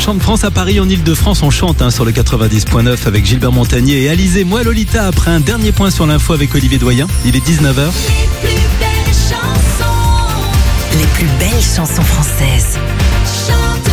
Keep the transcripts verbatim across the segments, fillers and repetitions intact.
Chant de France à Paris, en Ile-de-France, on chante hein, sur le quatre-vingt-dix point neuf avec Gilbert Montagnier et Alizé. Moi Lolita, après un dernier point sur l'info avec Olivier Doyen. Il est dix-neuf heures. Les plus belles chansons. Les plus belles chansons françaises. Chante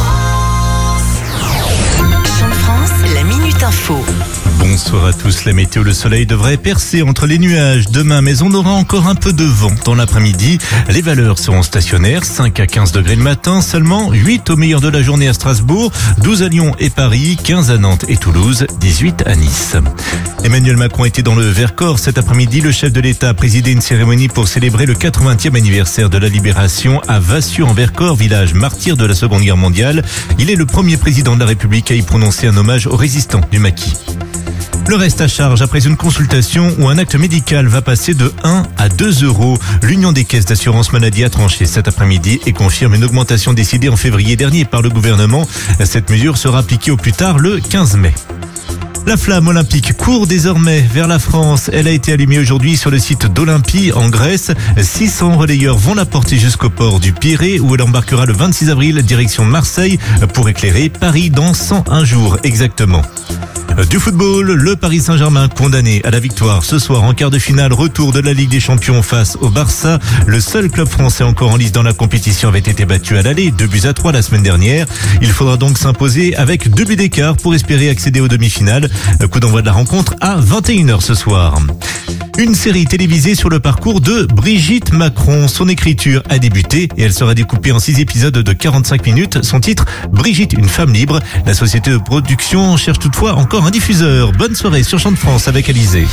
France. Chante France, la Minute Info. Bonsoir à tous. La météo, le soleil devrait percer entre les nuages demain, mais on aura encore un peu de vent dans l'après-midi. Les valeurs seront stationnaires, cinq à quinze degrés le matin, seulement huit au meilleur de la journée à Strasbourg, douze à Lyon et Paris, quinze à Nantes et Toulouse, dix-huit à Nice. Emmanuel Macron était dans le Vercors cet après-midi. Le chef de l'État a présidé une cérémonie pour célébrer le quatre-vingtième anniversaire de la Libération à Vassieux-en-Vercors, village martyr de la Seconde Guerre mondiale. Il est le premier président de la République à y prononcer un hommage aux résistants du maquis. Le reste à charge après une consultation où un acte médical va passer de un à deux euros. L'Union des caisses d'assurance maladie a tranché cet après-midi et confirme une augmentation décidée en février dernier par le gouvernement. Cette mesure sera appliquée au plus tard le quinze mai. La flamme olympique court désormais vers la France. Elle a été allumée aujourd'hui sur le site d'Olympie en Grèce. six cents relayeurs vont la porter jusqu'au port du Pirée où elle embarquera le vingt-six avril direction Marseille pour éclairer Paris dans cent un jours exactement. Du football, le Paris Saint-Germain condamné à la victoire ce soir en quart de finale, retour de la Ligue des Champions face au Barça. Le seul club français encore en lice dans la compétition avait été battu à l'aller, deux buts à trois la semaine dernière. Il faudra donc s'imposer avec deux buts d'écart pour espérer accéder aux demi-finales. Coup d'envoi de la rencontre à vingt et une heures ce soir. Une série télévisée sur le parcours de Brigitte Macron. Son écriture a débuté et elle sera découpée en six épisodes de quarante-cinq minutes. Son titre, Brigitte, une femme libre. La société de production cherche toutefois encore un diffuseur. Bonne soirée sur Chant de France avec Alizé.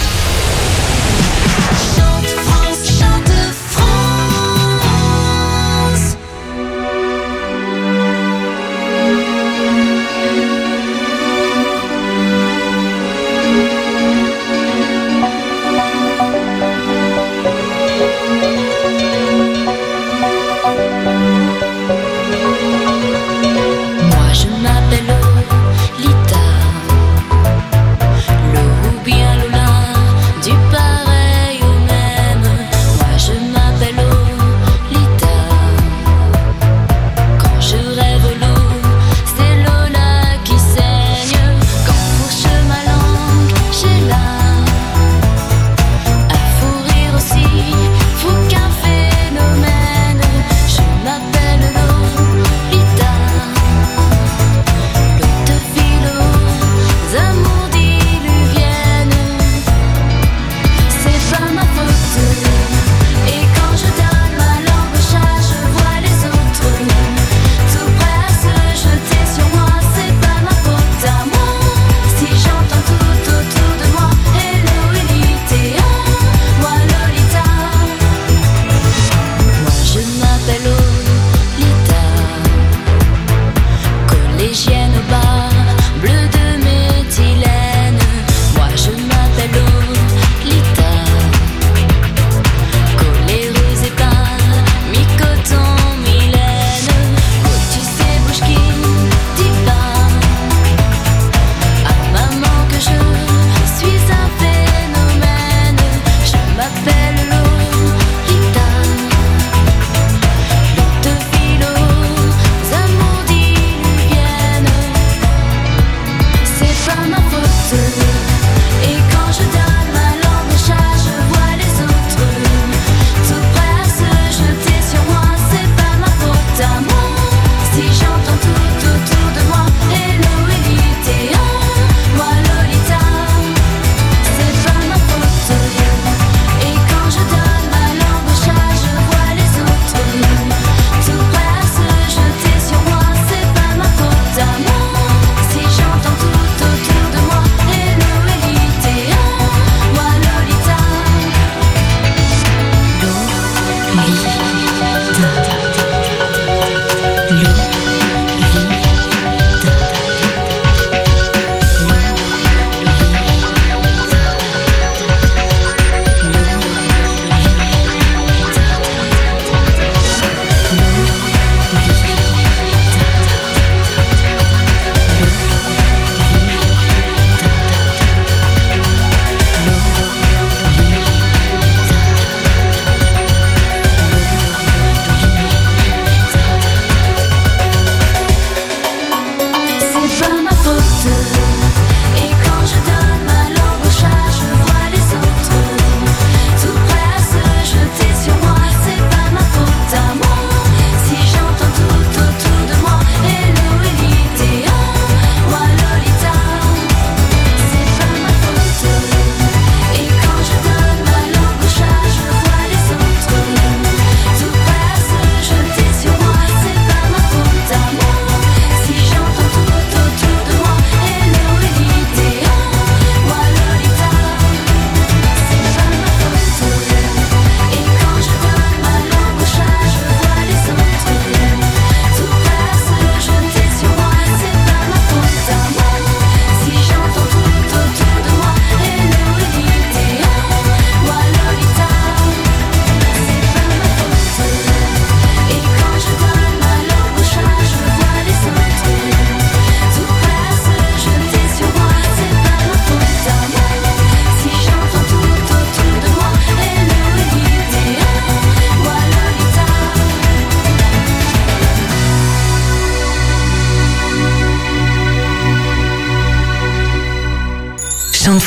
Moi je m'appelle Lolita, Lou bien Lola, du pareil au même.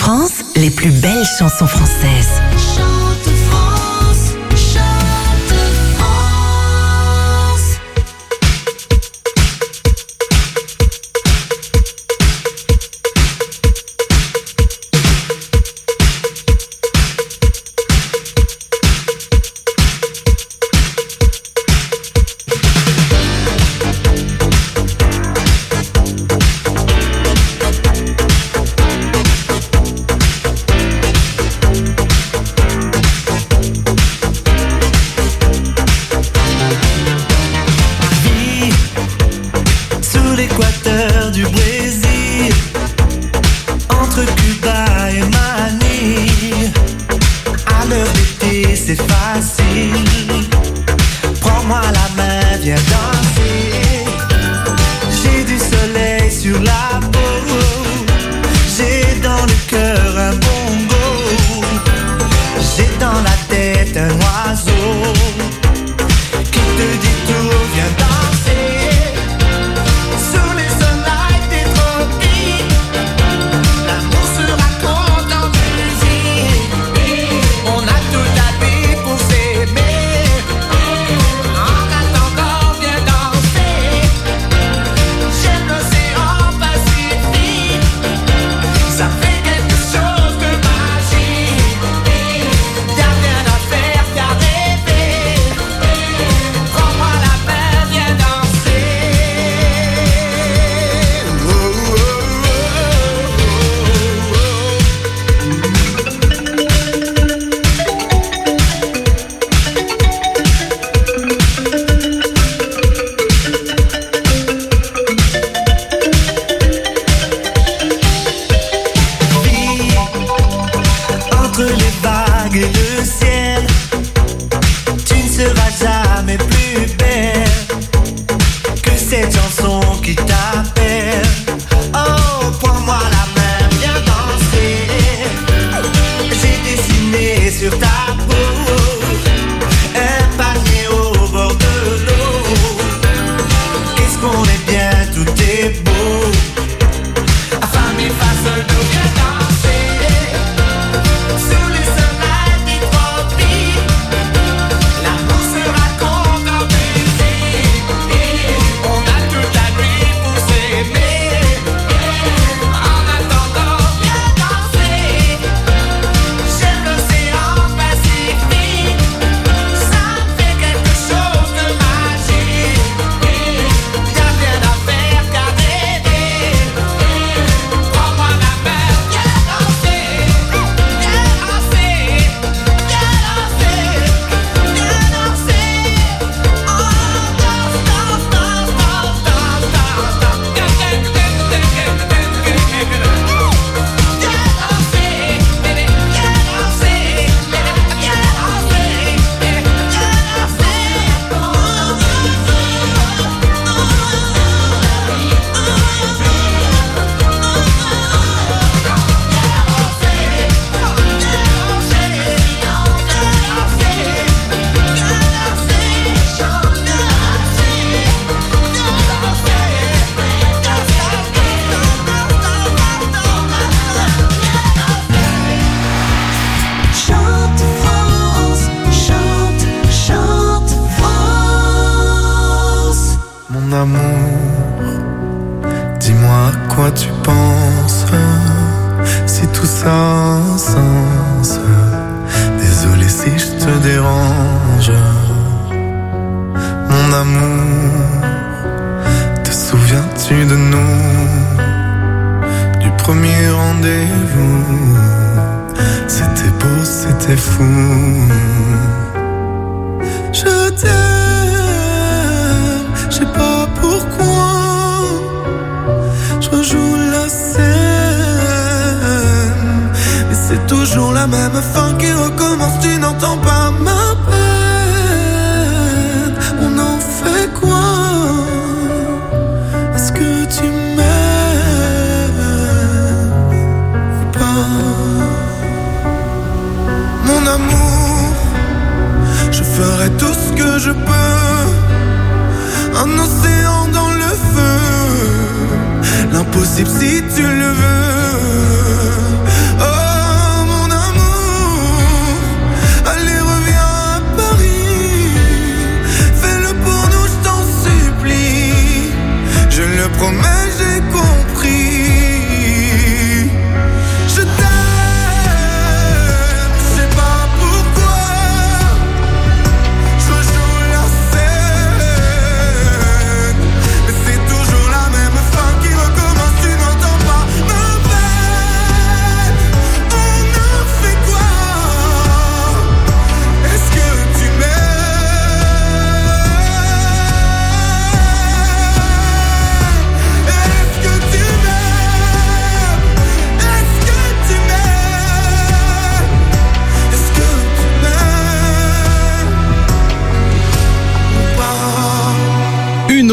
France, les plus belles chansons françaises. Chante France, chante France. Sous l'équateur du Brésil, entre Cuba et Manille, à l'heure d'été c'est facile. Prends-moi la main, viens danser. J'ai du soleil sur la peau, j'ai dans le cœur un bongo, j'ai dans la tête un oiseau qui te dit tout, viens danser. Sous les soleils des tropiques, l'amour se raconte en musique. On a toute la vie pour s'aimer. En attendant, viens danser. J'aime l'océan Pacifique, ça fait quelque chose de magique. Y'a rien à faire qu'à rêver. Prends-moi la main, viens danser. Oh, oh, Vie, entre les vagues et le ciel, tu ne seras jamais plus belle que cette chanson qui t'appelle. Oh, prends-moi la main, viens danser. J'ai dessiné sur ta peau un panier au bord de l'eau. Qu'est-ce qu'on est bien, tout est beau. Affamé face au dos, viens danser. Sous les soleils des tropiques, l'amour se raconte en musique. On a toute la nuit pour s'aimer. En attendant, viens danser. J'aime l'océan Pacifique, ça fait quelque chose de magique. Y'a rien à faire qu'à rêver. Prends-moi la main, viens danser. Viens danser, viens danser, viens danser. Oh, danse, danse, danse, danse, danse, danse, danse. Viens danser, bébé, viens danser, bébé, viens danser, bébé, Chante France, chante, chante France. Mon amour, dis-moi à quoi tu penses, si tout ça a un sens. Désolé si je te dérange. Mon amour, te souviens-tu de nous, du premier rendez-vous? C'était beau, c'était fou. Je t'aime, je sais pas pourquoi. Je rejoue la scène, mais c'est toujours la même fin qui recommence. Tu n'entends pas ma peine. On en fait quoi? Est-ce que tu m'aimes ou pas? Mon amour, je ferai tout ce que je peux. Un océan dans le feu, l'impossible si tu le veux. Oh,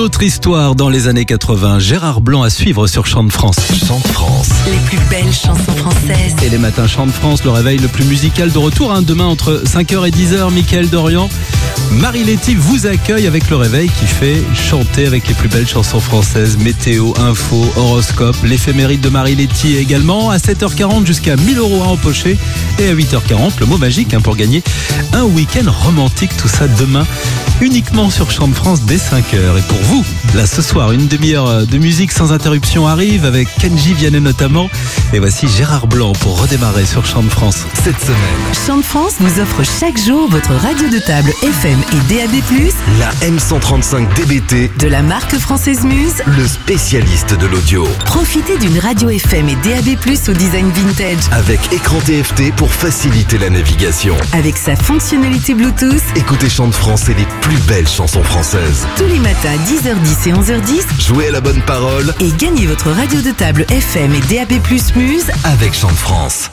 autre histoire dans les années quatre-vingts. Gérard Blanc à suivre sur Chant de France. Chant de France. Les plus belles chansons françaises. Et les matins Chant de France, le réveil le plus musical de retour. Hein, demain entre cinq heures et dix heures, Mickaël Dorian. Marie Letty vous accueille avec le réveil qui fait chanter avec les plus belles chansons françaises. Météo, info, horoscope, l'éphéméride de Marie Letty également. À sept heures quarante jusqu'à mille euros à empocher. Et à huit heures quarante, le mot magique hein, pour gagner un week-end romantique. Tout ça demain uniquement sur Chant de France dès cinq heures. Et pour vous, là ce soir, une demi-heure de musique sans interruption arrive avec Kenji Vianney notamment. Et voici Gérard Blanc pour redémarrer sur Chant de France. Cette semaine, Chant de France vous offre chaque jour votre radio de table F M et D A B plus, La M cent trente-cinq D B T, de la marque française Muse. le spécialiste de l'audio. Profitez d'une radio F M et D A B plus au design vintage. Avec écran T F T pour faciliter la navigation. Avec sa fonctionnalité Bluetooth, Écoutez Chant de France et les plus belles chansons françaises. tous les matins à dix heures dix et onze heures dix. Jouez à la bonne parole Et gagnez votre radio de table F M et D A B plus Muse. avec Chant de France.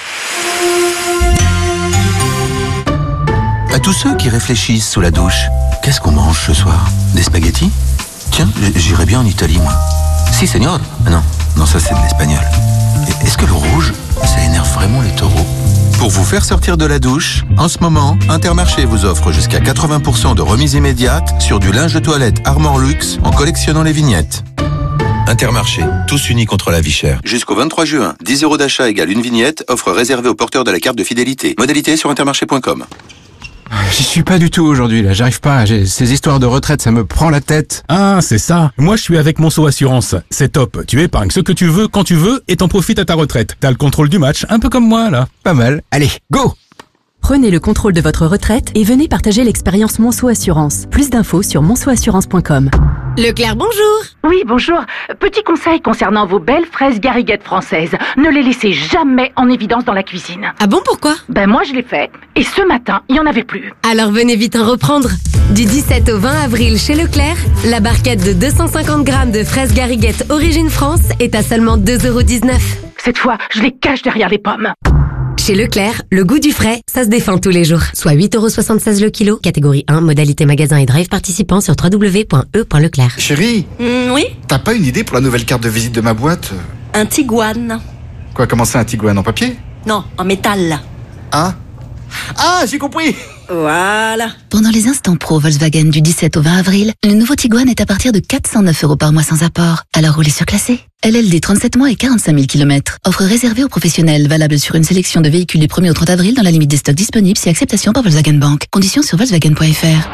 À tous ceux qui réfléchissent sous la douche, qu'est-ce qu'on mange ce soir? Des spaghettis? Tiens, j- j'irais bien en Italie, moi. Si, señor. Ah non, non, ça c'est de l'espagnol. Et Est-ce que le rouge, ça énerve vraiment les taureaux? Pour vous faire sortir de la douche, en ce moment, Intermarché vous offre jusqu'à quatre-vingts pour cent de remise immédiate sur du linge de toilette Armor Luxe en collectionnant les vignettes. Intermarché, tous unis contre la vie chère. Jusqu'au vingt-trois juin, dix euros d'achat égale une vignette, offre réservée aux porteurs de la carte de fidélité. Modalité sur intermarché point com. J'y suis pas du tout aujourd'hui, là. J'arrive pas. J'ai... Ces histoires de retraite, ça me prend la tête. Ah, c'est ça. Moi, je suis avec Monceau Assurance. C'est top. Tu épargnes ce que tu veux, quand tu veux, et t'en profites à ta retraite. T'as le contrôle du match, un peu comme moi, là. Pas mal. Allez, go! Prenez le contrôle de votre retraite et venez partager l'expérience Monceau Assurance. Plus d'infos sur monceau assurance point com. Leclerc, bonjour. Oui, bonjour. Petit conseil concernant vos belles fraises gariguettes françaises. Ne les laissez jamais en évidence dans la cuisine. Ah bon, pourquoi? Ben moi je l'ai fait. Et ce matin, il n'y en avait plus. Alors venez vite en reprendre. Du dix-sept au vingt avril chez Leclerc, la barquette de deux cent cinquante grammes de fraises gariguettes Origine France est à seulement deux euros dix-neuf. Cette fois, je les cache derrière les pommes. Chez Leclerc, le goût du frais, ça se défend tous les jours. Soit huit euros soixante-seize le kilo, catégorie un, modalité magasin et drive participant sur w w w point e point leclerc. Chérie, Mm, oui. t'as pas une idée pour la nouvelle carte de visite de ma boîte? Un Tiguan. Quoi, comment ça, un Tiguan en papier? Non, en métal. Ah Ah, j'ai compris. Voilà. Pendant les instants pro Volkswagen du dix-sept au vingt avril, le nouveau Tiguan est à partir de quatre cent neuf euros par mois sans apport. Alors roulez surclassé. L L D trente-sept mois et quarante-cinq mille kilomètres. Offre réservée aux professionnels, valable sur une sélection de véhicules du premier au trente avril dans la limite des stocks disponibles si acceptation par Volkswagen Bank. Conditions sur volkswagen point f r.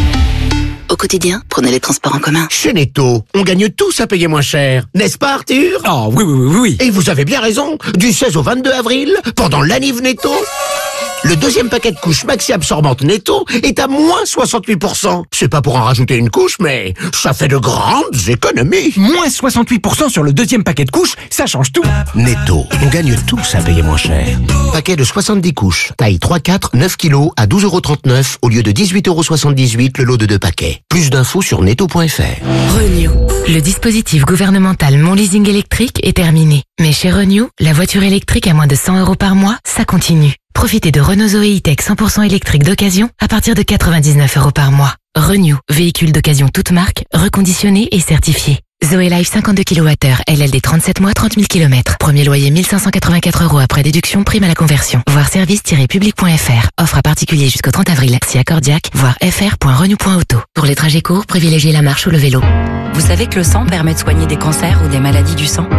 Au quotidien, prenez les transports en commun. Chez Netto, on gagne tous à payer moins cher. N'est-ce pas, Arthur? Oh, oui, oui, oui, oui. Et vous avez bien raison. Du seize au vingt-deux avril, pendant l'anniv Netto, le deuxième paquet de couches maxi absorbantes Netto est à moins soixante-huit pour cent. C'est pas pour en rajouter une couche, mais ça fait de grandes économies. Moins soixante-huit pour cent sur le deuxième paquet de couches, ça change tout. Netto, on gagne tous à payer moins cher. Paquet de soixante-dix couches, taille trois quatre, neuf kilos à douze euros trente-neuf au lieu de dix-huit euros soixante-dix-huit le lot de deux paquets. Plus d'infos sur netto point f r. Renew. Le dispositif gouvernemental Mon Leasing électrique est terminé. Mais chez Renew, la voiture électrique à moins de cent euros par mois, ça continue. Profitez de Renault Zoé E-Tech cent pour cent électrique d'occasion à partir de quatre-vingt-dix-neuf euros par mois. Renew, véhicule d'occasion toute marque, reconditionné et certifié. Zoé Life cinquante-deux kilowattheures, L L D trente-sept mois, trente mille kilomètres. Premier loyer mille cinq cent quatre-vingt-quatre euros après déduction, prime à la conversion. Voir service tiret public point f r. Offre à particulier jusqu'au trente avril. Si accordiaque, voir f r point renew point auto. Pour les trajets courts, privilégiez la marche ou le vélo. Vous savez que le sang permet de soigner des cancers ou des maladies du sang?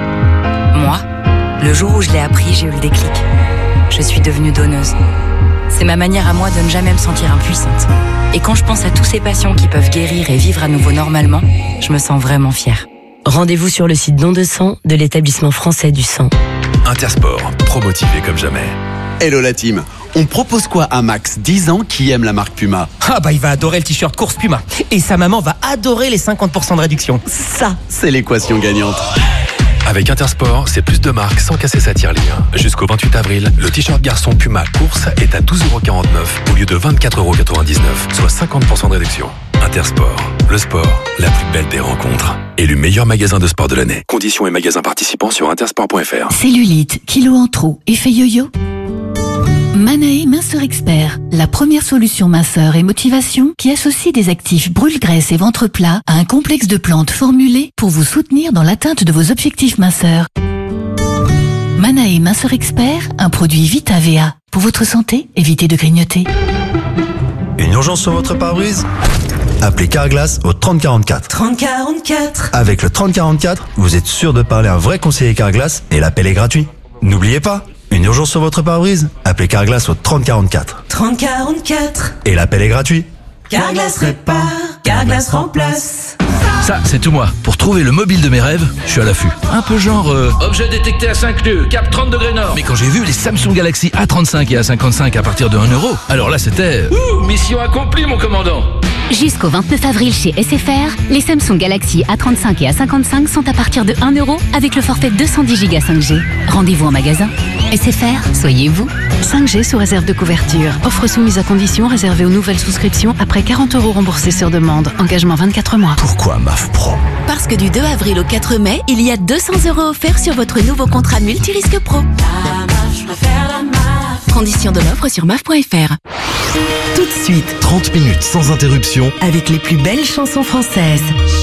Moi, le jour où je l'ai appris, j'ai eu le déclic. Je suis devenue donneuse. C'est ma manière à moi de ne jamais me sentir impuissante. Et quand je pense à tous ces patients qui peuvent guérir et vivre à nouveau normalement, je me sens vraiment fière. Rendez-vous sur le site don de sang de l'établissement français du sang. Intersport, pro-motivé comme jamais. Hello la team. On propose quoi à Max, dix ans, qui aime la marque Puma? Ah bah il va adorer le t-shirt course Puma. Et sa maman va adorer les cinquante pour cent de réduction. Ça, c'est l'équation gagnante. Avec Intersport, c'est plus de marques sans casser sa tirelire. Jusqu'au vingt-huit avril, le t-shirt garçon Puma course est à douze euros quarante-neuf au lieu de vingt-quatre euros quatre-vingt-dix-neuf, soit cinquante pour cent de réduction. Intersport, le sport, la plus belle des rencontres. Élu meilleur magasin de sport de l'année. Conditions et magasins participants sur intersport point f r. Cellulite, kilos en trop, effet yo-yo. Manae Minceur Expert, la première solution minceur et motivation qui associe des actifs brûle-graisse et ventre plat à un complexe de plantes formulées pour vous soutenir dans l'atteinte de vos objectifs minceurs. Manae Minceur Expert, un produit Vita V A. Pour votre santé, évitez de grignoter. Une urgence sur votre pare-brise ? Appelez Carglass au trente quarante-quatre. trente quarante-quatre. Avec le trente quarante-quatre, vous êtes sûr de parler à un vrai conseiller Carglass et l'appel est gratuit. N'oubliez pas, une urgence sur votre pare-brise ? Appelez Carglass au trente quarante-quatre. trente quarante-quatre. Et l'appel est gratuit. Carglass répare, Carglass remplace. Ça, c'est tout moi. Pour trouver le mobile de mes rêves, je suis à l'affût. Un peu genre... Euh... Objet détecté à cinq nœuds, cap trente degrés nord. Mais quand j'ai vu les Samsung Galaxy A trente-cinq et A cinquante-cinq à partir de un euro, alors là c'était... Ouh, mission accomplie mon commandant. Jusqu'au vingt-neuf avril chez S F R, les Samsung Galaxy A trente-cinq et A cinquante-cinq sont à partir de un euro avec le forfait deux cent dix giga cinq G. Rendez-vous en magasin. S F R, soyez vous. cinq G sous réserve de couverture. Offre soumise à condition réservée aux nouvelles souscriptions après quarante euros remboursés sur demande. Engagement vingt-quatre mois. Pourquoi M A F Pro ? Parce que du deux avril au quatre mai, il y a deux cents euros offerts sur votre nouveau contrat multirisque pro. Conditions de l'offre sur M A F point F R. Tout de suite, trente minutes sans interruption Avec les plus belles chansons françaises.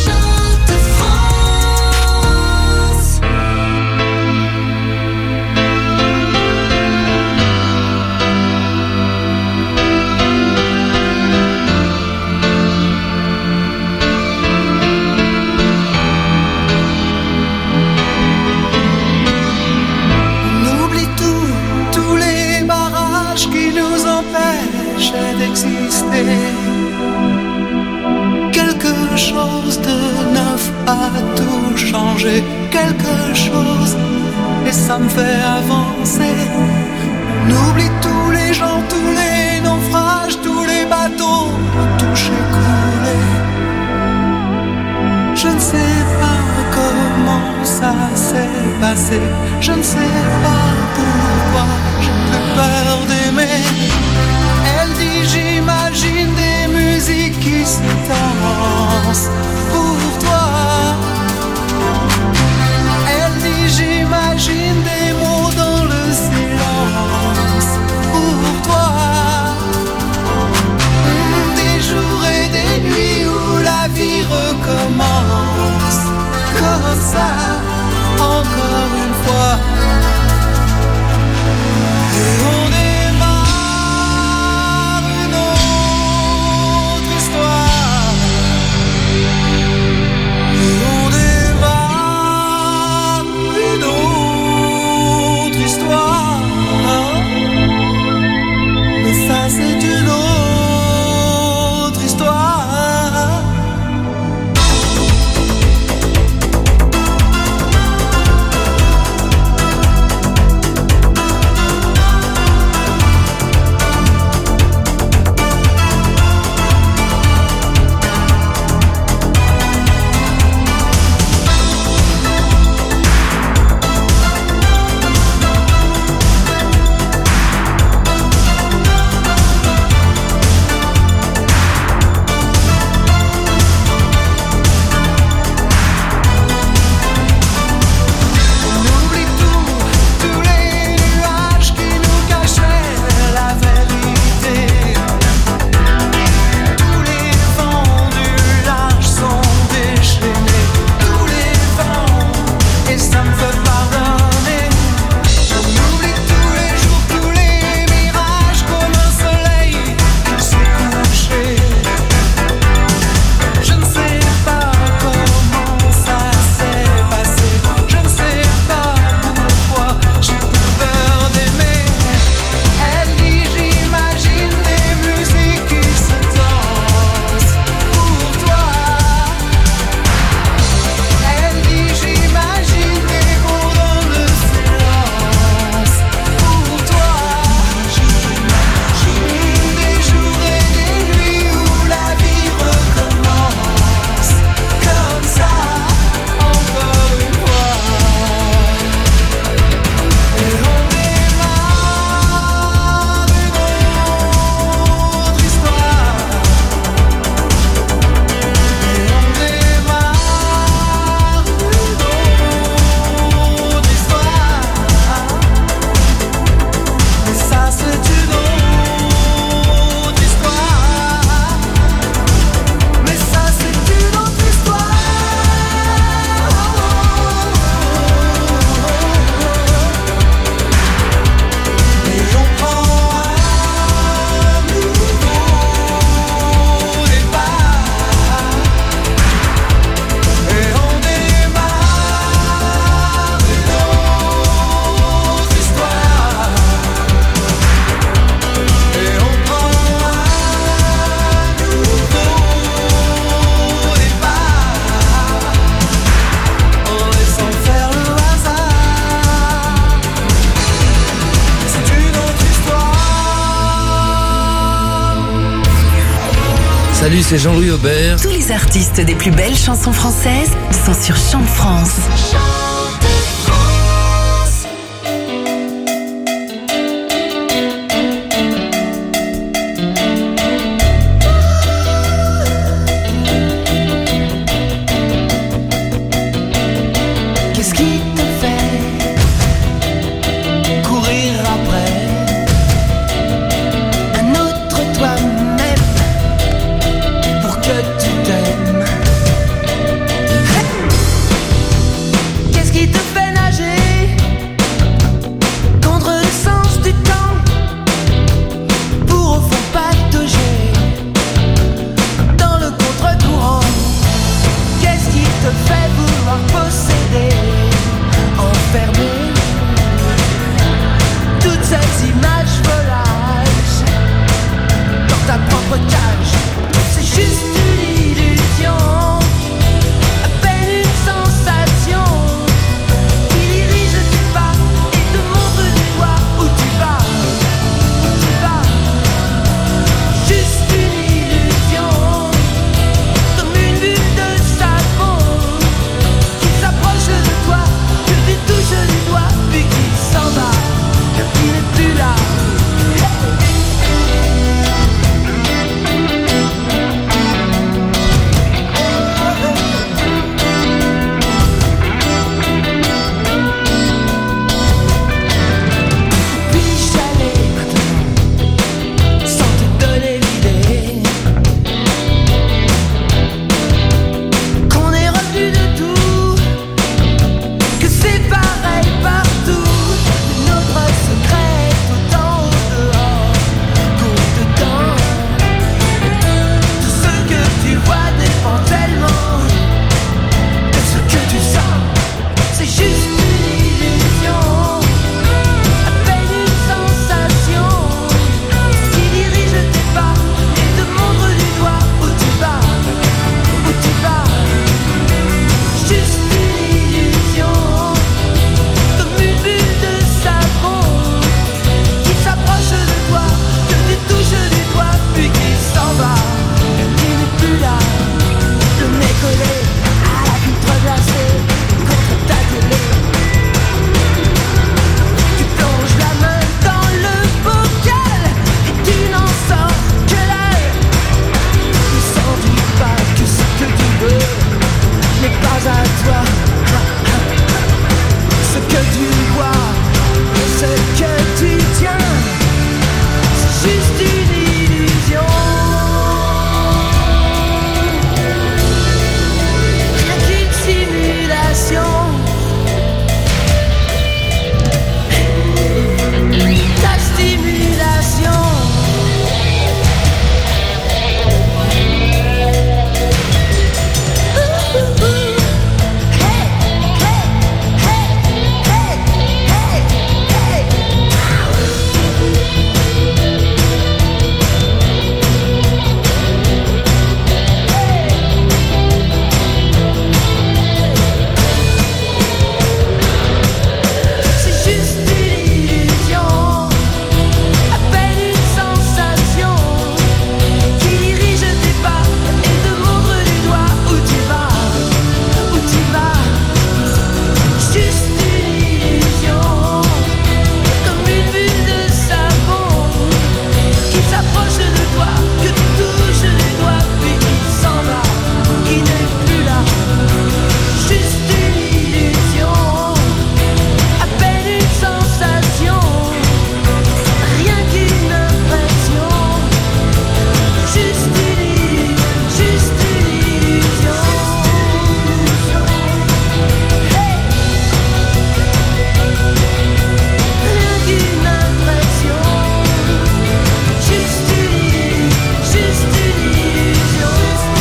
On oublie tout, tous les barrages qui nous empêchent d'exister. Quelque chose de neuf a tout changé, quelque chose, et ça me fait avancer. On oublie tous les gens, tous les naufrages, tous les bateaux touchés, coulés. Je ne sais pas comment ça s'est passé, je ne sais pas pourquoi j'ai plus peur d'aimer. Elle dit j'imagine des musiques qui se dansent pour toi. Elle dit j'imagine des mots dans le silence pour toi. Des jours et des nuits où la vie recommence comme ça, encore une fois. Salut, c'est Jean-Louis Aubert. Tous les artistes des plus belles chansons françaises sont sur Chant de France. Qu'est-ce qui te fait courir après un autre toi-même pour que tu t'aimes? Qu'est-ce qui te fait nager contre le sens du temps pour au fond patauger dans le contre-courant? Qu'est-ce qui te fait vouloir posséder, enfermer toutes ces images volages dans ta propre cage? C'est juste une illusion, à peine une sensation qui dirige tes pas et te montre du doigt où tu vas, où tu vas. Juste une illusion, comme une bulle de savon qui s'approche de toi, que tu touches du doigt, puis qui s'en va, qui n'est plus là. Puis-je aller maintenant, sans te donner l'idée qu'on est revenu de tout, que c'est pareil partout, que notre secret est autant au dehors qu'au dedans. Tout ce que tu vois dépend tellement de ce que tu sens. C'est juste une illusion, à peine une sensation qui dirige tes pas et te montre du doigt où tu vas, où tu vas. Juste une illusion, comme une bulle de savon qui s'approche de toi, que tu touches du doigt, puis qui s'en va, qui n'est plus là. Le nez collé à la vitre glacée contre ta télé. Tu plonges la main dans le bocal et tu n'en sors que l'œil. Tu sens du pas que ce que tu veux n'est pas à toi. Ce que tu vois, ce que tu tiens, c'est juste une illusion. Rien qu'une simulation. Ta stimulation. C'est juste une illusion, à peine une sensation qui dirige tes pas et te montre du doigt où tu vas, où tu vas. Juste une illusion, comme une bulle de savon qui s'approche de toi, que tu touches du doigt, puis qui s'en va, qui n'est plus là. Juste une illusion, à peine une sensation, rien qu'une impression. Juste une, juste une illusion. Hey. Rien qu'une impression. Juste une, juste une illusion.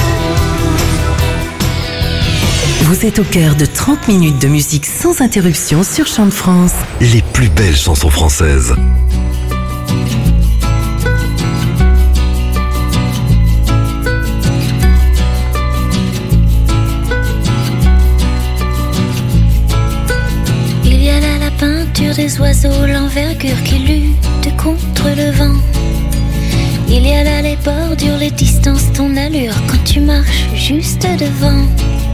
Vous êtes au cœur de trente minutes de musique sans interruption sur Chant de France. Les plus belles chansons françaises. Il y a là la peinture des oiseaux, l'envergure qui lutte contre le vent. Il y a là les bordures, les distances ton allure quand tu marches juste devant.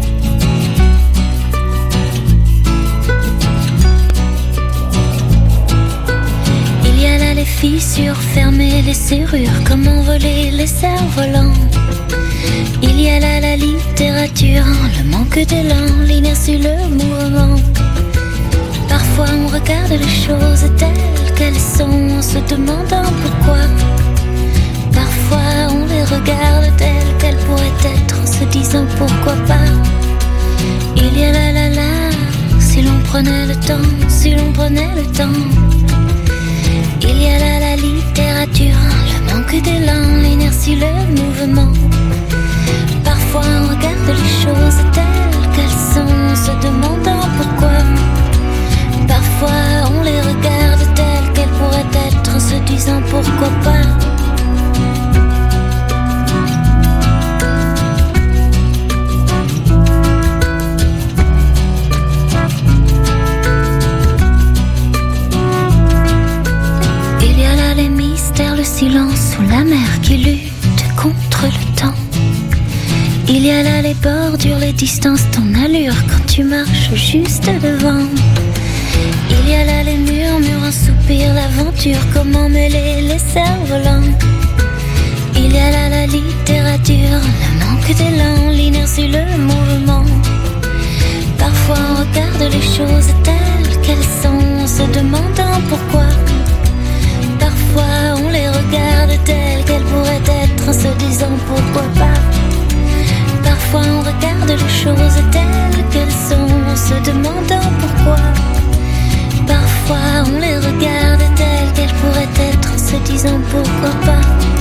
Il y a là les fissures, fermer les serrures, comment voler les cerfs-volants. Il y a là la littérature, le manque d'élan, l'inertie, le mouvement. Parfois on regarde les choses telles qu'elles sont en se demandant pourquoi. Parfois on les regarde telles qu'elles pourraient être en se disant pourquoi pas. Il y a là la la, si l'on prenait le temps, si l'on prenait le temps. Il y a là la littérature, le manque d'élan, l'inertie, le mouvement. Parfois on regarde les choses telles qu'elles sont en se demandant pourquoi. Parfois on les regarde telles qu'elles pourraient être en se disant pourquoi pas. Il y a là les mystères, le silence ou la mer qui lutte contre le temps. Il y a là les bordures, les distances, ton allure quand tu marches juste devant. Il y a là les murmures, un soupir, l'aventure, comment mêler les cerfs-volants. Il y a là la littérature, le manque d'élan, l'inertie, le mouvement. Parfois on regarde les choses telles qu'elles sont en se demandant pourquoi. Parfois on les regarde telles qu'elles pourraient être en se disant pourquoi pas. Parfois on regarde les choses telles qu'elles sont en se demandant pourquoi. Parfois on les regarde telles qu'elles pourraient être en se disant pourquoi pas.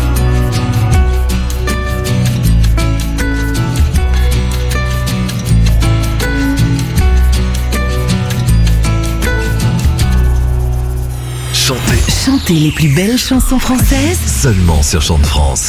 Chantez. Chantez les plus belles chansons françaises Seulement sur Chante France.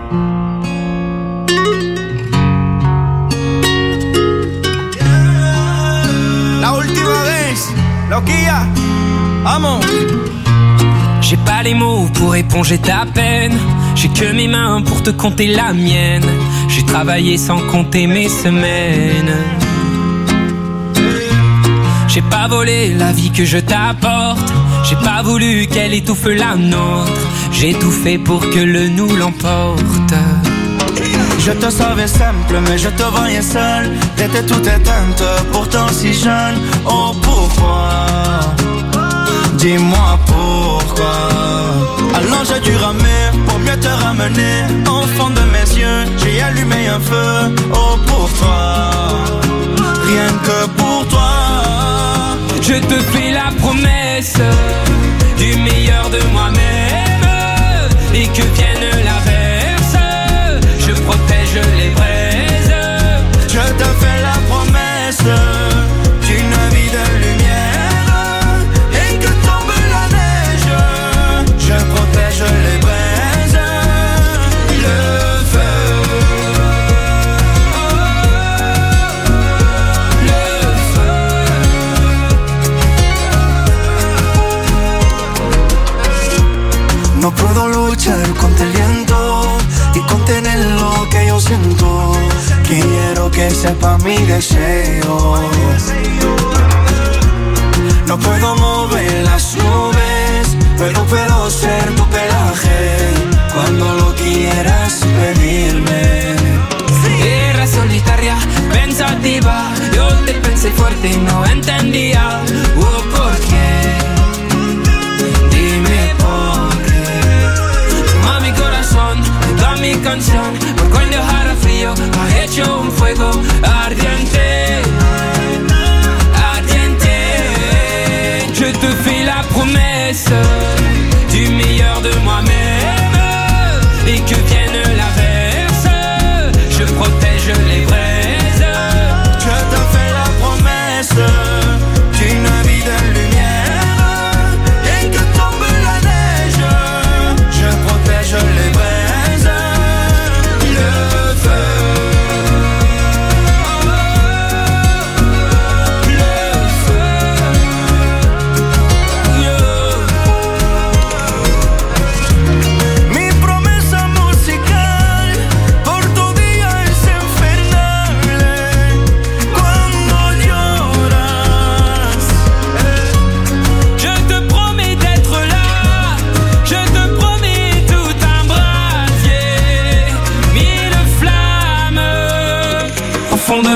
La última vez, loquilla, vamos. J'ai pas les mots pour éponger ta peine. J'ai que mes mains pour te compter la mienne. J'ai travaillé sans compter mes semaines. J'ai pas volé la vie que je t'apporte. J'ai pas voulu qu'elle étouffe la nôtre. J'ai tout fait pour que le nous l'emporte. Je te savais simple, mais je te voyais seule. T'étais toute éteinte, pourtant si jeune. Oh pourquoi? Dis-moi pourquoi. Alors j'ai dû ramer pour mieux te ramener. Au fond de mes yeux, j'ai allumé un feu. Oh pour toi, rien que pour toi. Je te fais la promesse du meilleur de moi-même. Et que vienne l'averse, je protège les braises. Je te fais la promesse d'une vie de lumière. Et que tombe la neige, je protège les braises. Le feu, le feu. No puedo luchar contra el viento y contener lo que yo siento. Quiero que sepa mi deseo. No puedo mover las nubes, pero puedo ser tu pelaje cuando lo quieras pedirme. Era solitaria, pensativa. Yo te pensé fuerte y no entendía. Oh, ¿por qué? Dime por qué. Toma mi corazón, toda mi canción. Por cuando dejara frío, ha hecho un fuego ardiente. Ardiente. Je te fais la promesse du meilleur de moi-même. Et que vienne l'averse, je protège les braises. Je te fais la promesse d'une vie de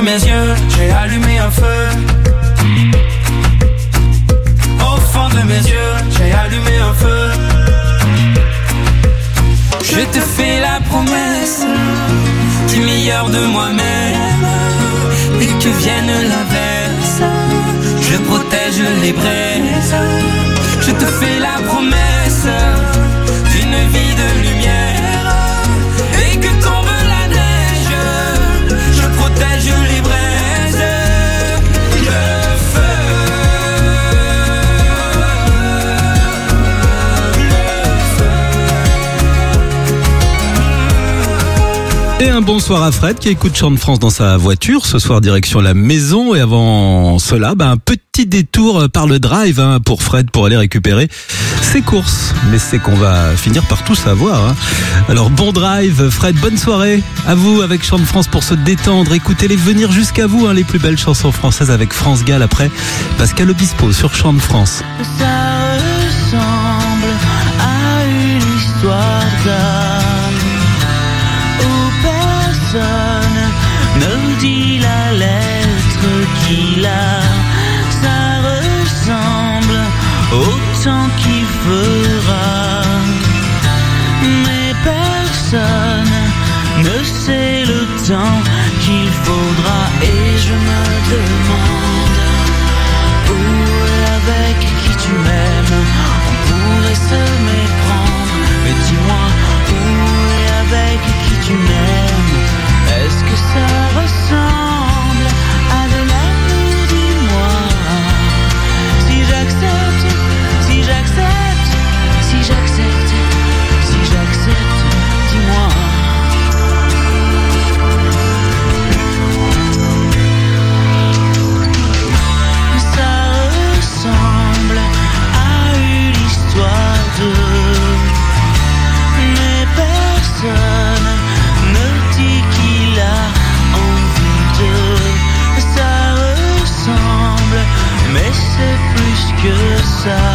mes yeux, j'ai allumé un feu. Au fond de mes yeux, j'ai allumé un feu. Je te fais la promesse du meilleur de moi-même. Et que vienne l'averse, je protège les braises. Je te fais la promesse d'une vie de lumière. Et que tombe la neige, je protège les braises. Le feu. Et un bonsoir à Fred qui écoute Chant de France dans sa voiture. Ce soir, direction la maison. Et avant cela, bah, un petit détour par le drive hein, pour Fred pour aller récupérer ses courses. Mais c'est qu'on va finir par tout savoir. Hein. Alors bon drive, Fred, bonne soirée. À vous avec Chant de France pour se détendre. Écoutez-les venir jusqu'à vous, hein, les plus belles chansons françaises avec France Gall après Pascal Obispo sur Chant de France. Ça ressemble à une histoire d'âme où personne ne dit la lettre qu'il a. Ça ressemble au temps qui fera, mais personne ne sait le temps qu'il faudra. Et je me demande où et avec qui tu m'aimes on pourrait se méprendre. Mais dis-moi où et avec qui tu m'aimes. Est-ce que ça ressemble à de l'amour? Dis-moi. Si j'accepte, si j'accepte, si j'accepte, si j'accepte, dis-moi. Ça ressemble à une histoire de, mais personne ne dit qu'il a envie de. Ça ressemble, mais c'est plus que ça.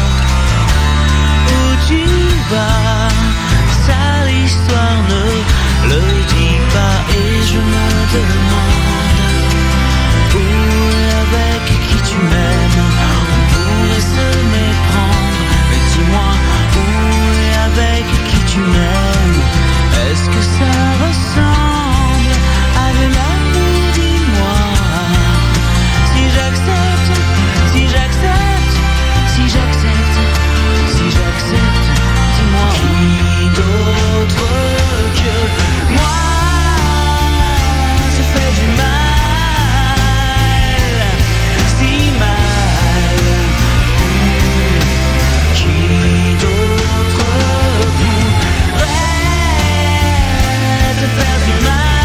Où tu vas, ça l'histoire ne le dit pas. Et je me demande où et avec qui tu m'aimes on pourrait se méprendre. Mais dis-moi où et avec qui tu m'aimes. Est-ce que ça ressemble à de l'amour? Dis-moi. Si j'accepte, si j'accepte, si j'accepte, si j'accepte, dis-moi. Qui d'autre que moi se fait du mal, si mal. Qui d'autre pourrait te faire du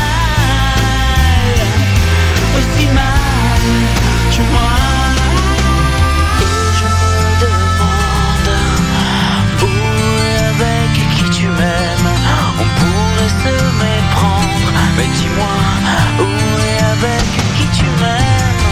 mal, aussi mal que moi? Et je me demande où et avec qui tu m'aimes on pourrait se méprendre. Mais dis-moi où et avec qui tu m'aimes.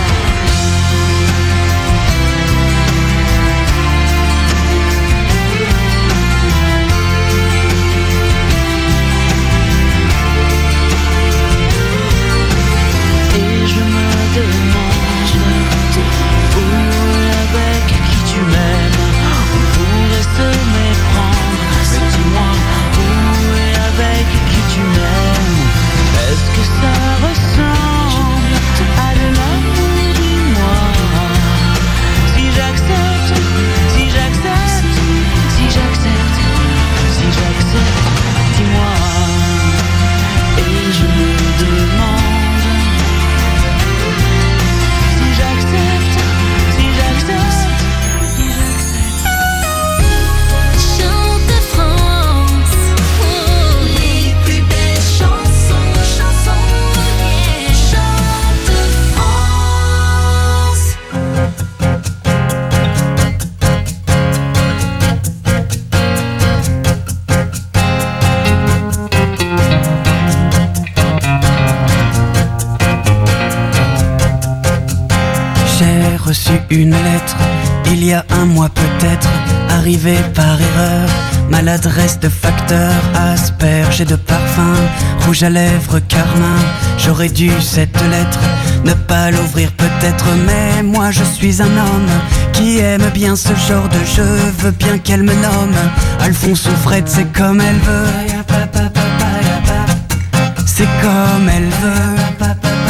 Et je me demande où et avec qui tu m'aimes on pourrait se méprendre. Mais dis-moi où et avec qui tu m'aimes. Est-ce que ça ressemble à de l'amour? Dis-moi. Si j'accepte, si j'accepte, si j'accepte, si j'accepte, dis-moi. Et je me demande si j'accepte, si j'accepte, si j'accepte. Chante France, oh, les plus belles chansons, chansons, chante France. J'ai reçu une lettre il y a un mois peut-être, arrivée par erreur Maladresse de facteur, asperge et de parfum, rouge à lèvres, carmin. J'aurais dû cette lettre ne pas l'ouvrir peut-être, mais moi je suis un homme qui aime bien ce genre de jeu. Veux bien qu'elle me nomme Alphonse ou Fred, c'est comme elle veut. C'est comme elle veut.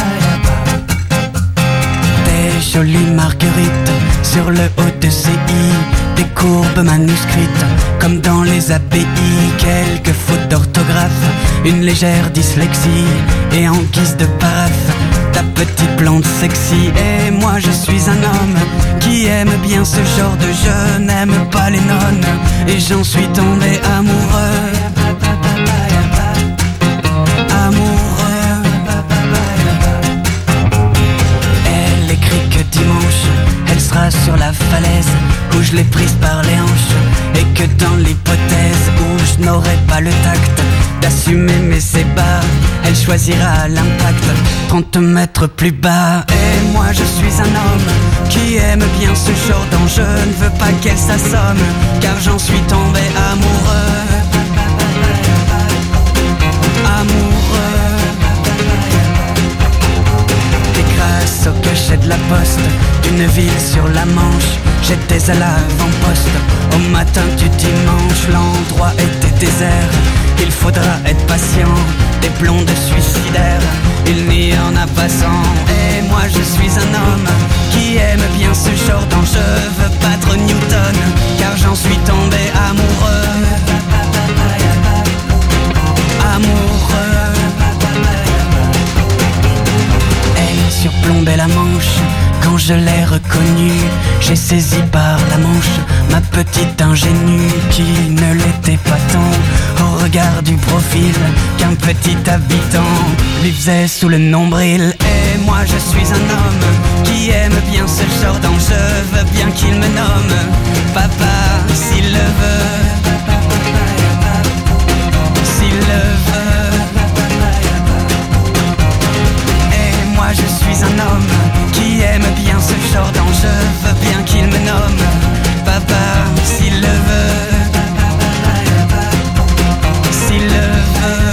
Des jolies marguerites sur le haut de ses i, des courbes manuscrites comme dans les abbayes, quelques fautes d'orthographe, une légère dyslexie, et en guise de paraphe, ta petite plante sexy. Et moi je suis un homme qui aime bien ce genre de jeu, n'aime pas les nonnes, et j'en suis tombé amoureux. Amoureux. Elle écrit que dimanche elle sera sur la falaise où je l'ai prise par les hanches, et que dans l'hypothèse où je n'aurai pas le tact d'assumer mes ébats, elle choisira l'impact trente mètres plus bas. Et moi je suis un homme qui aime bien ce genre d'enjeu, ne veux pas qu'elle s'assomme car j'en suis tombé amoureux. Amoureux. Et grâce au cachet de la poste d'une ville sur la Manche, j'étais à l'avant-poste au matin du dimanche. L'endroit était désert, il faudra être patient, des blondes suicidaires, il n'y en a pas cent. Et moi je suis un homme qui aime bien ce genre d'enjeu, veux battre Newton car j'en suis tombé amoureux. Amoureux. Elle surplombait la Manche quand je l'ai reconnue, j'ai saisi par la manche ma petite ingénue qui ne l'était pas tant au regard du profil qu'un petit habitant lui faisait sous le nombril. Et moi je suis un homme qui aime bien ce genre d'enjeu, veux bien qu'il me nomme papa s'il le veut, s'il le veut. Et moi je suis un homme qui aime bien ce genre d'enjeu, veux bien qu'il me nomme papa s'il le veut, s'il le veut.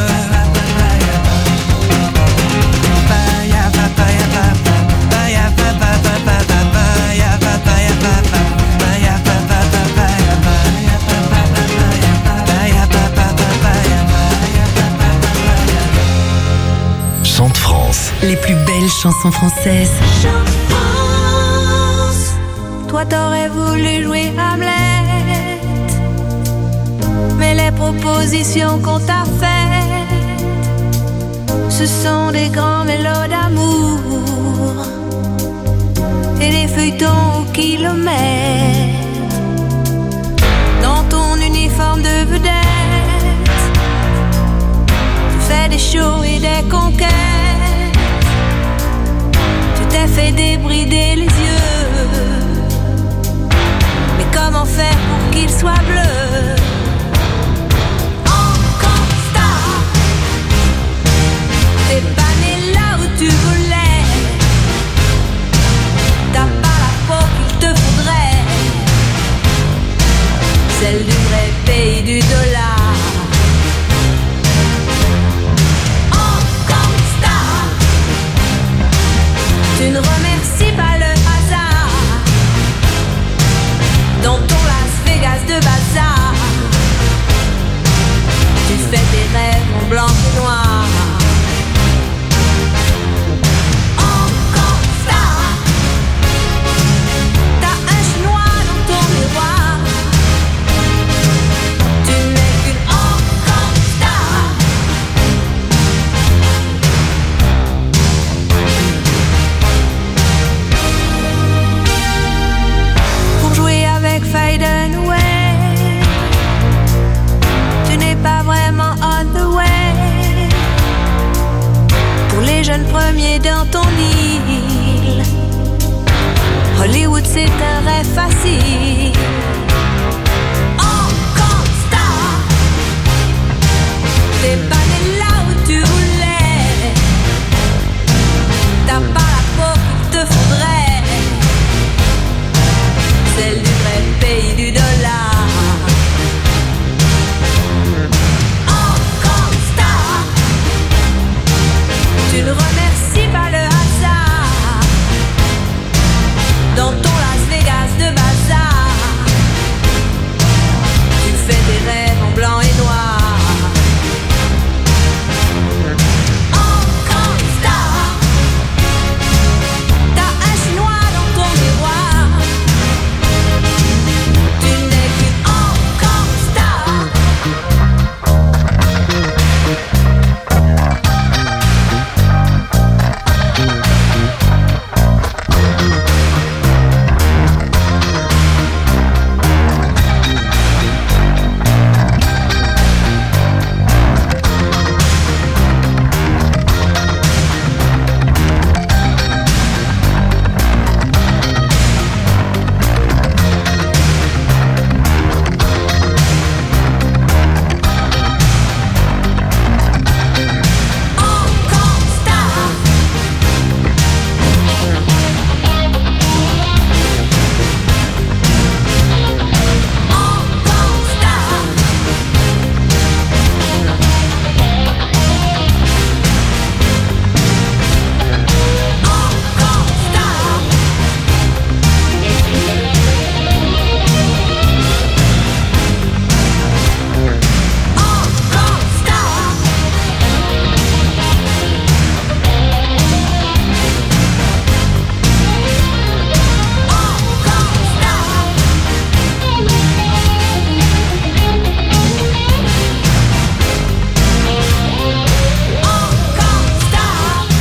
Chante France. Les plus belles chansons françaises. Toi t'aurais voulu jouer Hamlet, mais les propositions qu'on t'a faites, ce sont des grands mélos d'amour et des feuilletons au kilomètre. Dans ton uniforme de vedette, tu fais des shows et des conquêtes, tu t'es fait débrider les yeux. Mais comment faire pour qu'il soit bleu? Encore star, t'es pas né là où tu voulais, t'as pas la peau qu'il te faudrait, celle du vrai pays du dollar. Encore star, tu ne remercies pas le hasard dans ton Las Vegas de bazar. Tu fais tes rêves en blanc et noir. Encore star, t'as un chinois dans ton miroir. Tu n'es qu'une encore star. Pour jouer avec Fade Away, tu n'es pas vraiment on the way. Pour les jeunes premiers dans ton île, Hollywood c'est un rêve facile. Encore star, t'es pas né là où tu voulais, t'as pas la peau qu'il te faudrait, celle du vrai pays du dollar.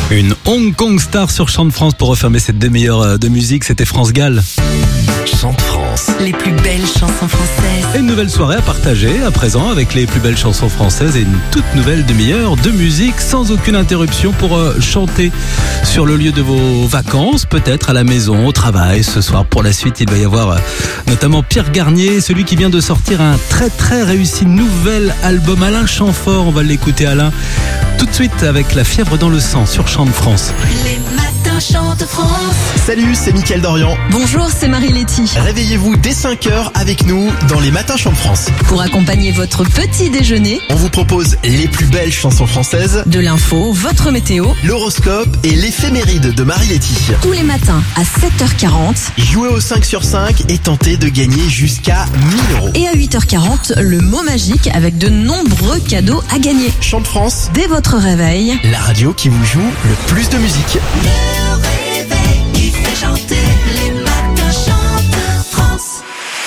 Une Hong Kong star sur Chant de France pour refermer cette demi-heure de musique, c'était France Gall. Chant de France. Les plus belles chansons françaises. Et une nouvelle soirée à partager à présent avec les plus belles chansons françaises et une toute nouvelle demi-heure de musique sans aucune interruption pour euh, chanter sur le lieu de vos vacances, peut-être à la maison, au travail. Ce soir, pour la suite, il va y avoir euh, notamment Pierre Garnier, celui qui vient de sortir un très très réussi nouvel album. Alain Chamfort, on va l'écouter Alain tout de suite avec La fièvre dans le sang sur Chant de France. Les matins chantent France. Salut, c'est Mickaël Dorian. Bonjour, c'est Marie-Letty. Réveillez-vous dès cinq heures avec nous dans les matins Chant de France. Pour accompagner votre petit déjeuner, on vous propose les plus belles chansons françaises, de l'info, votre météo, l'horoscope et l'éphéméride de Marie-Letty. Tous les matins à sept heures quarante. Jouez au cinq sur cinq et tentez de gagner jusqu'à mille euros. Et à huit heures quarante, le mot magique avec de nombreux cadeaux à gagner. Chant de France, dès votre réveil, la radio qui vous joue le plus de musique. Le réveil qui fait chanter, les matins chantent France.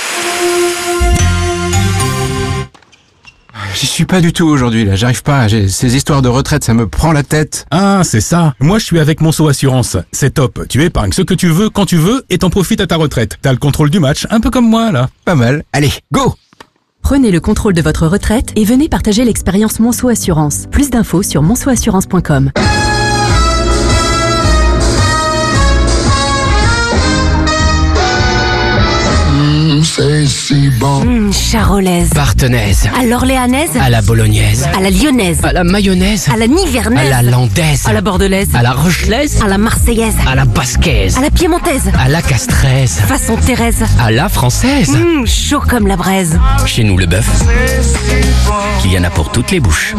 J'y suis pas du tout aujourd'hui là, j'arrive pas, j'ai ces histoires de retraite, ça me prend la tête. Ah, c'est ça. Moi je suis avec Monceau Assurance. C'est top, tu épargnes ce que tu veux quand tu veux et t'en profites à ta retraite. T'as le contrôle du match, un peu comme moi là. Pas mal, allez, go! Prenez le contrôle de votre retraite et venez partager l'expérience Monceau Assurance. Plus d'infos sur monceau assurance point com. Mmh, c'est si bon. Mmh, charolaise. Partenaise. À l'orléanaise. À la bolognaise. À la lyonnaise. À la mayonnaise. À la nivernaise. À la landaise. À la bordelaise. À la rochelaise. À la marseillaise. À la basquaise. À la piémontaise. À la castraise. Façon Thérèse. À la française. Mmh, chaud comme la braise. Chez nous, le bœuf, il y en a pour toutes les bouches.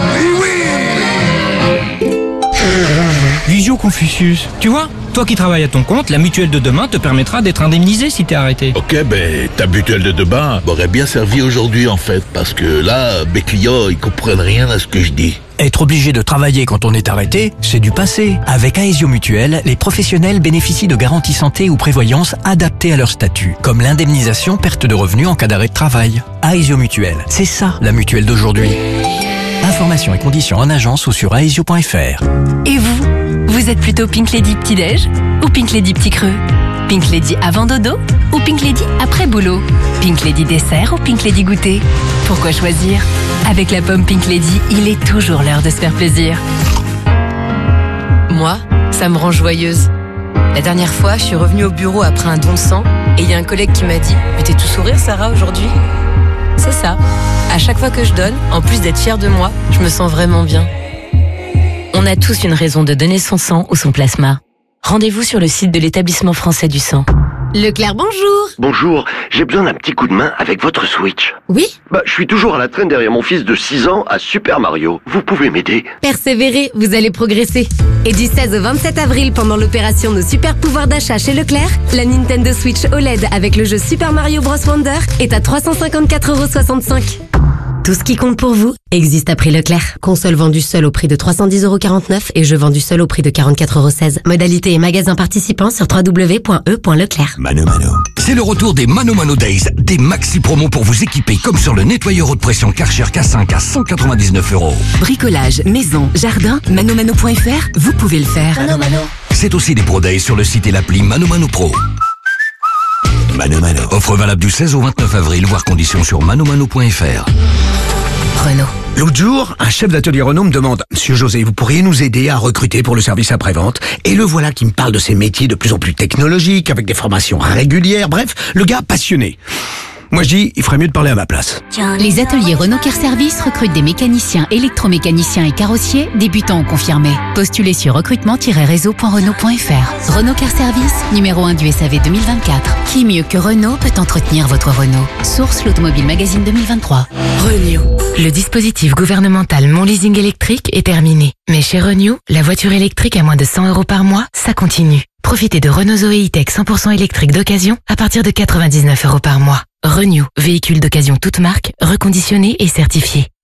Visio Confucius, tu vois, toi qui travailles à ton compte, la mutuelle de demain te permettra d'être indemnisé si t'es arrêté. Ok, ben ta mutuelle de demain m'aurait bien servi aujourd'hui en fait, parce que là, mes clients, ils comprennent rien à ce que je dis. Être obligé de travailler quand on est arrêté, c'est du passé. Avec Aesio Mutuelle, les professionnels bénéficient de garanties santé ou prévoyance adaptées à leur statut, comme l'indemnisation perte de revenus en cas d'arrêt de travail. Aesio Mutuelle, c'est ça la mutuelle d'aujourd'hui. Informations et conditions en agence ou sur aesio point f r. Et vous, vous êtes plutôt Pink Lady petit-déj ou Pink Lady petit creux? Pink Lady avant dodo ou Pink Lady après boulot? Pink Lady dessert ou Pink Lady goûter? Pourquoi choisir? Avec la pomme Pink Lady, il est toujours l'heure de se faire plaisir. Moi, ça me rend joyeuse. La dernière fois, je suis revenue au bureau après un don de sang et il y a un collègue qui m'a dit « Mais t'es tout sourire, Sarah, aujourd'hui ?» C'est ça. À chaque fois que je donne, en plus d'être fière de moi, je me sens vraiment bien. On a tous une raison de donner son sang ou son plasma. Rendez-vous sur le site de l'Établissement français du sang. Leclerc, bonjour. Bonjour, j'ai besoin d'un petit coup de main avec votre Switch. Oui? Bah, je suis toujours à la traîne derrière mon fils de six ans à Super Mario. Vous pouvez m'aider? Persévérez, vous allez progresser. Et du seize au vingt-sept avril, pendant l'opération Nos Super Pouvoirs d'achat chez Leclerc, la Nintendo Switch O L E D avec le jeu Super Mario Bros Wonder est à trois cent cinquante-quatre euros soixante-cinq. Tout ce qui compte pour vous existe à prix Leclerc. Console vendue seule au prix de trois cent dix euros quarante-neuf et jeu vendu seul au prix de quarante-quatre euros seize. Modalité et magasin participants sur w w w point e point leclerc. Mano Mano. C'est le retour des Mano Mano Days, des maxi promos pour vous équiper comme sur le nettoyeur haute pression Karcher K cinq à cent quatre-vingt-dix-neuf euros. Bricolage, maison, jardin, mano mano point f r, vous pouvez le faire. Mano Mano. C'est aussi des Pro Days sur le site et l'appli Mano Mano Pro. Mano Mano. Offre valable du seize au vingt-neuf avril, voire conditions sur mano mano point f r. Renault. L'autre jour, un chef d'atelier Renault me demande « Monsieur José, vous pourriez nous aider à recruter pour le service après-vente ?» Et le voilà qui me parle de ces métiers de plus en plus technologiques, avec des formations régulières, bref, le gars passionné. Moi je dis, il ferait mieux de parler à ma place. Les ateliers Renault Care Service recrutent des mécaniciens, électromécaniciens et carrossiers, débutants ou confirmés. Postulez sur recrutement tiret réseau point renault point f r. Renault Care Service, numéro un du S A V deux mille vingt-quatre. Qui mieux que Renault peut entretenir votre Renault? Source l'Automobile Magazine deux mille vingt-trois. Renew. Le dispositif gouvernemental Mon Leasing électrique est terminé. Mais chez Renew, la voiture électrique à moins de cent euros par mois, ça continue. Profitez de Renault Zoé E-Tech cent pour cent électrique d'occasion à partir de quatre-vingt-dix-neuf euros par mois. Renew, véhicule d'occasion toute marque, reconditionné et certifié.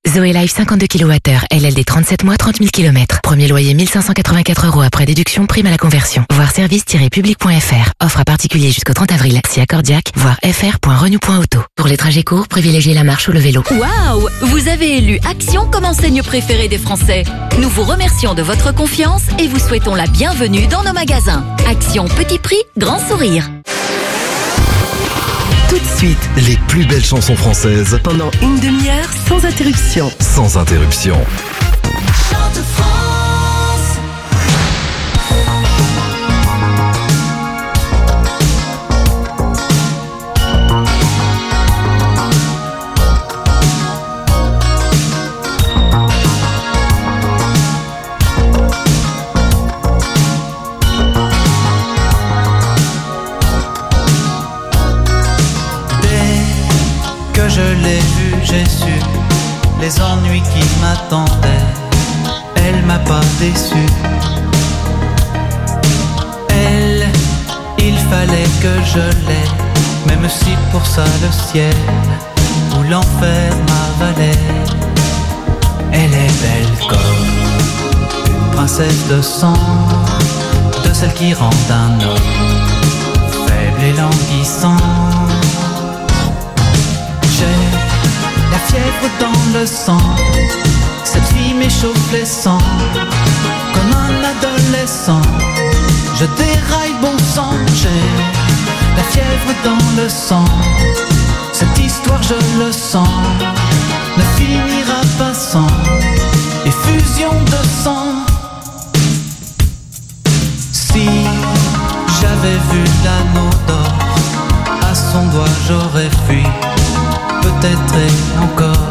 Zoé Life cinquante-deux kilowattheures, L L D trente-sept mois, trente mille kilomètres. Premier loyer mille cinq cent quatre-vingt-quatre euros après déduction, prime à la conversion. Voir service-public point f r. Offre à particulier jusqu'au trente avril. Si accordiaque, voir f r point renew point auto. Pour les trajets courts, privilégiez la marche ou le vélo. Waouh! Vous avez élu Action comme enseigne préférée des Français. Nous vous remercions de votre confiance et vous souhaitons la bienvenue dans nos magasins. Action petit prix, grand sourire. Tout de suite, Les plus belles chansons françaises pendant une demi-heure sans interruption. sans interruption. Chante France. Dès que je l'ai vue, j'ai su les ennuis qui m'attendaient. Elle m'a pas déçu. Elle, il fallait que je l'aie, même si pour ça le ciel ou l'enfer m'avalait. Elle est belle comme une princesse de sang, de celles qui rendent un homme faible et languissant. J'ai la fièvre dans le sang, cette fille m'échauffe les sangs, comme un adolescent, je déraille bon sang. J'ai la fièvre dans le sang, cette histoire je le sens, ne finira pas sans effusion de sang. Si j'avais vu l'anneau d'or à son doigt, j'aurais fui, peut-être et encore.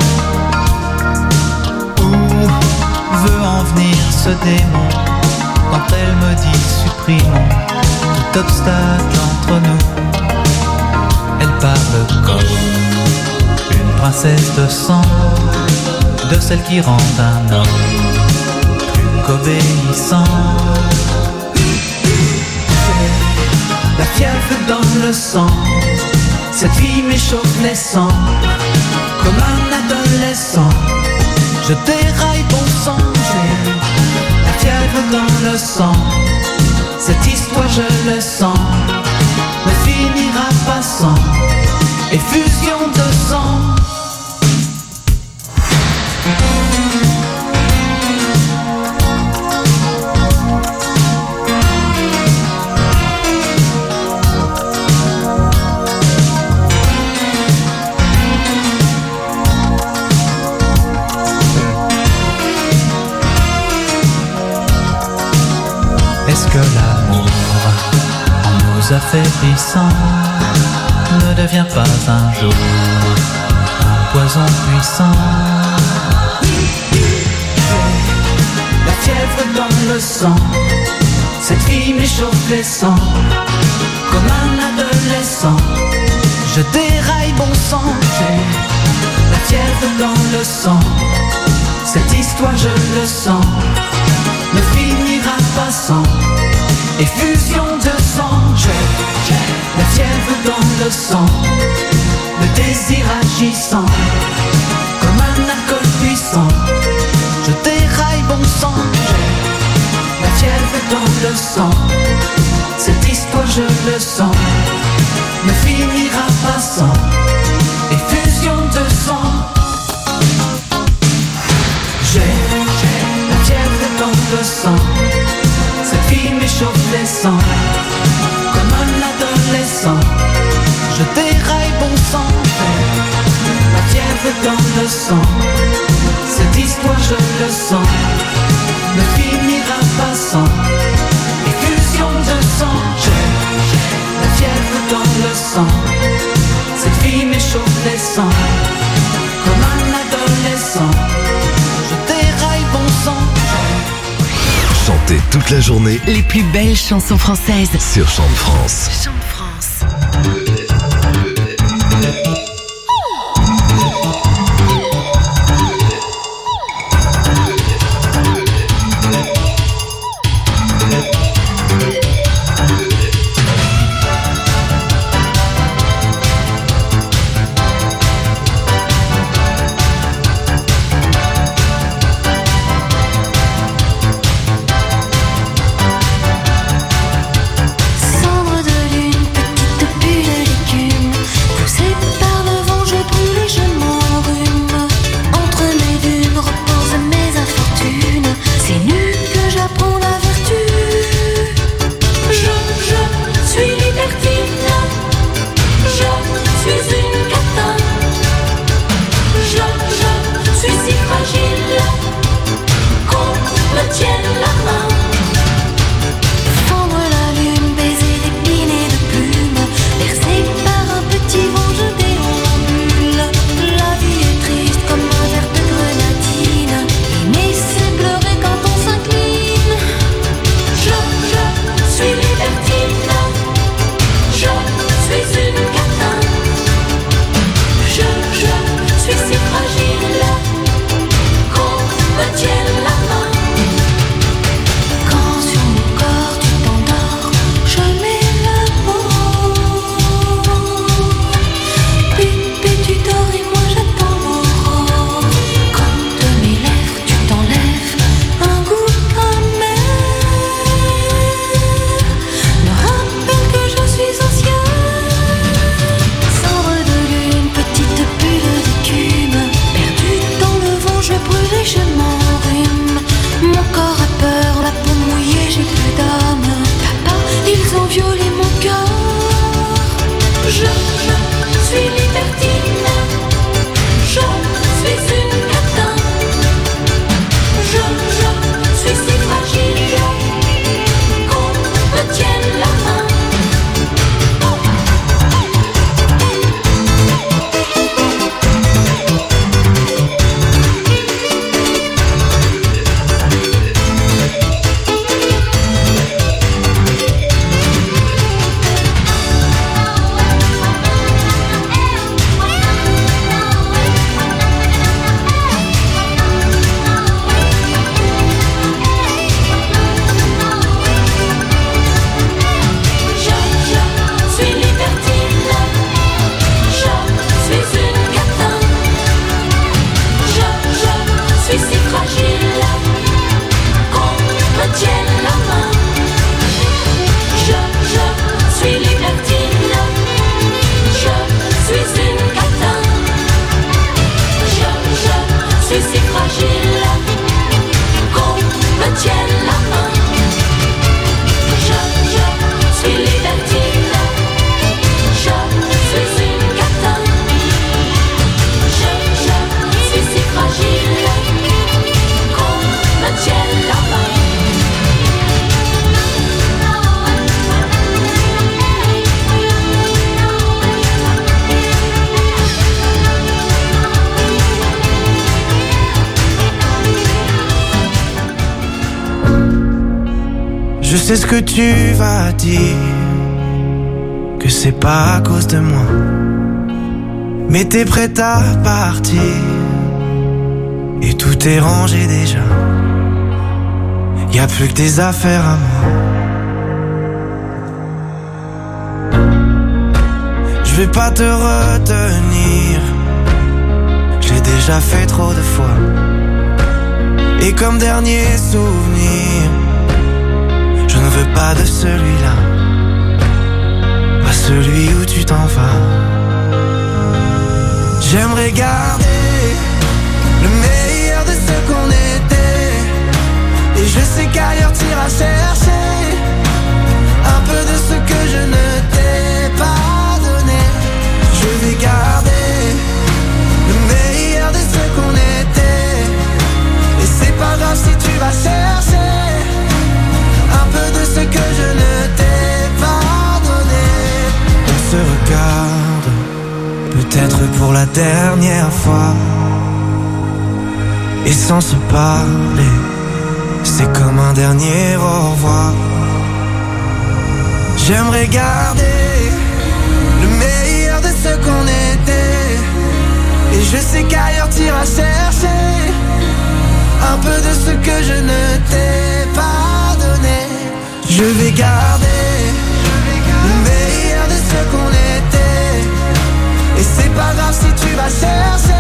Où veut en venir ce démon quand elle me dit supprimons tout obstacle entre nous? Elle parle comme une princesse de sang, de celle qui rend un homme plus qu'obéissant. J'ai la fièvre dans le sang, cette fille m'échauffe les sangs, comme un adolescent, je déraille bon sang. J'ai la fièvre dans le sang, cette histoire je le sens, ne finira pas sans effusion de sang. Est-ce que l'amour, en nous affaiblissant, ne devient pas un jour un poison puissant? La fièvre dans le sang, cette fille m'échauffe les sangs, comme un adolescent, je déraille bon sang. J'ai la fièvre dans le sang, cette histoire je le sens, ne finira pas sans effusion de sang. J'ai la fièvre dans le sang, le désir agissant, comme un alcool puissant, je déraille bon sang. J'ai la fièvre dans le sang, cette histoire je le sens, ne finira pas sans effusion de sang. J'ai la fièvre dans le sang, cette fille m'échauffe les sangs, comme un adolescent, je déraille bon sang. La fièvre dans le sang, cette histoire je le sens, ne finira pas sans effusion de sang. J'ai la fièvre dans le sang, cette fille m'échauffe les sangs, comme un adolescent, je déraille bon sang. Chantez toute la journée Les plus belles chansons françaises sur Chante France. Chante France. je m'enrhume. Mon corps a peur, la peau mouillée, j'ai plus d'âme. Papa, ils ont violé mon cœur. Je, je suis libertine. Je suis une catin. Je, je suis si fragile qu'on me tienne la main. Je sais ce que tu vas dire, que c'est pas à cause de moi, mais t'es prête à partir et tout est rangé déjà. Y a plus que des affaires à moi. Je vais pas te retenir, je l'ai déjà fait trop de fois. Et comme dernier souvenir, je ne veux pas de celui-là, pas celui où tu t'en vas. J'aimerais garder le meilleur de ce qu'on était, et je sais qu'ailleurs t'iras chercher un peu de ce que je ne t'ai pas donné. Je vais garder le meilleur de ce qu'on était, et c'est pas grave si tu vas chercher un peu de ce que je ne t'ai pas donné. On se regarde, peut-être pour la dernière fois, et sans se parler, c'est comme un dernier au revoir. J'aimerais garder le meilleur de ce qu'on était, et je sais qu'ailleurs t'iras chercher un peu de ce que je ne t'ai pas donné. Je vais garder le meilleur de ce qu'on était, et c'est pas grave si tu vas chercher